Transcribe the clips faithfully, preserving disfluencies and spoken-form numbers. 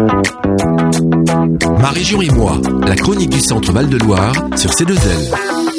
Ma région et moi, la chronique du Centre Val-de-Loire sur C deux L.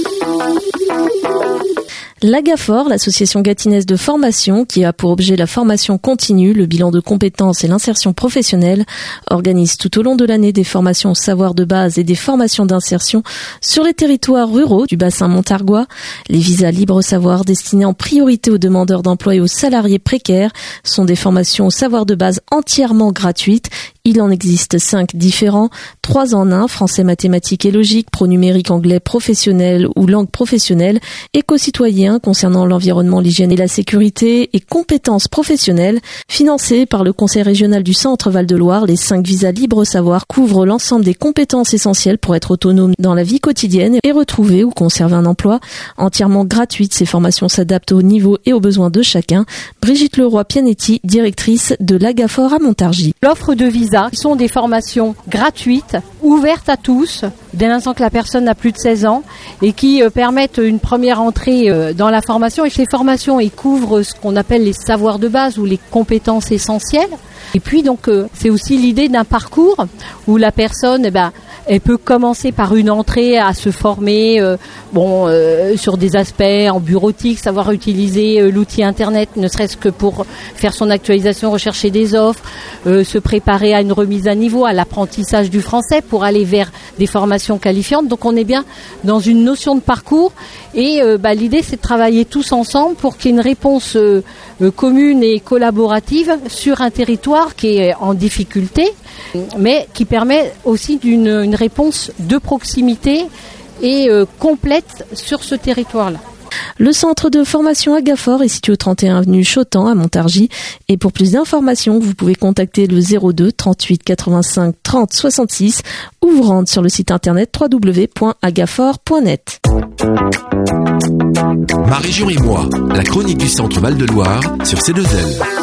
L'Agafor, l'association gatinaise de formation qui a pour objet la formation continue, le bilan de compétences et l'insertion professionnelle, organise tout au long de l'année des formations au savoir de base et des formations d'insertion sur les territoires ruraux du bassin montargois. Les visas libre savoir destinés en priorité aux demandeurs d'emploi et aux salariés précaires sont des formations au savoir de base entièrement gratuites. Il en existe cinq différents, trois en un, français, mathématiques et logique, pro-numérique, anglais professionnel ou langue professionnelle, éco-citoyen concernant l'environnement, l'hygiène et la sécurité et compétences professionnelles. Financés par le Conseil régional du Centre Val-de-Loire, les cinq visas libre savoir couvrent l'ensemble des compétences essentielles pour être autonome dans la vie quotidienne et retrouver ou conserver un emploi. Entièrement gratuites, ces formations s'adaptent au niveau et aux besoins de chacun. Brigitte Leroy-Pianetti, directrice de l'Agafor à Montargis. L'offre de visas sont des formations gratuites, ouvertes à tous, dès l'instant que la personne a plus de seize ans, et qui euh, permettent une première entrée euh, dans la formation. Et ces formations, ils couvrent ce qu'on appelle les savoirs de base ou les compétences essentielles. Et puis donc euh, c'est aussi l'idée d'un parcours où la personne, eh ben, elle peut commencer par une entrée à se former euh, bon, euh, sur des aspects en bureautique, savoir utiliser euh, l'outil Internet, ne serait-ce que pour faire son actualisation, rechercher des offres, euh, se préparer à une remise à niveau, à l'apprentissage du français pour aller vers des formations qualifiantes. Donc on est bien dans une notion de parcours et euh, bah, l'idée c'est de travailler tous ensemble pour qu'il y ait une réponse euh, euh, commune et collaborative sur un territoire qui est en difficulté, mais qui permet aussi d'une une réponse de proximité et euh, complète sur ce territoire-là. Le centre de formation Agafor est situé au trente et un avenue Chotan à Montargis. Et pour plus d'informations, vous pouvez contacter le zéro deux trente-huit quatre-vingt-cinq trente soixante-six ou vous rendre sur le site internet w w w point agafor point net. Ma région et moi, la chronique du Centre Val-de-Loire sur C deux L.